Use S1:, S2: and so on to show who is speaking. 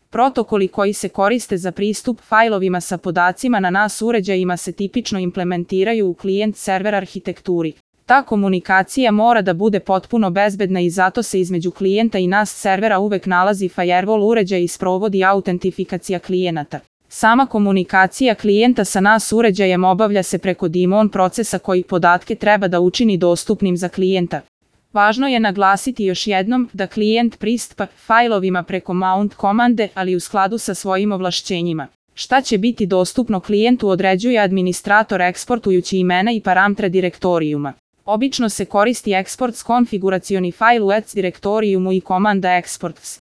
S1: Protokoli koji se koriste za pristup fajlovima sa podacima na NAS uređajima se tipično implementiraju u klijent-server arhitekturi. Ta komunikacija mora da bude potpuno bezbedna i zato se između klijenta i NAS servera uvek nalazi firewall uređaj i sprovodi autentifikacija klijenata. Sama komunikacija klijenta sa NAS uređajem obavlja se preko daemon procesa koji podatke treba da učini dostupnim za klijenta. Važno je naglasiti još jednom da klijent pristupa fajlovima preko mount komande, ali u skladu sa svojim ovlašćenjima. Šta će biti dostupno klijentu određuje administrator eksportujući imena i parametre direktorijuma. Obično se koristi exports konfiguracioni fajl u ETS direktorijumu i komanda exports.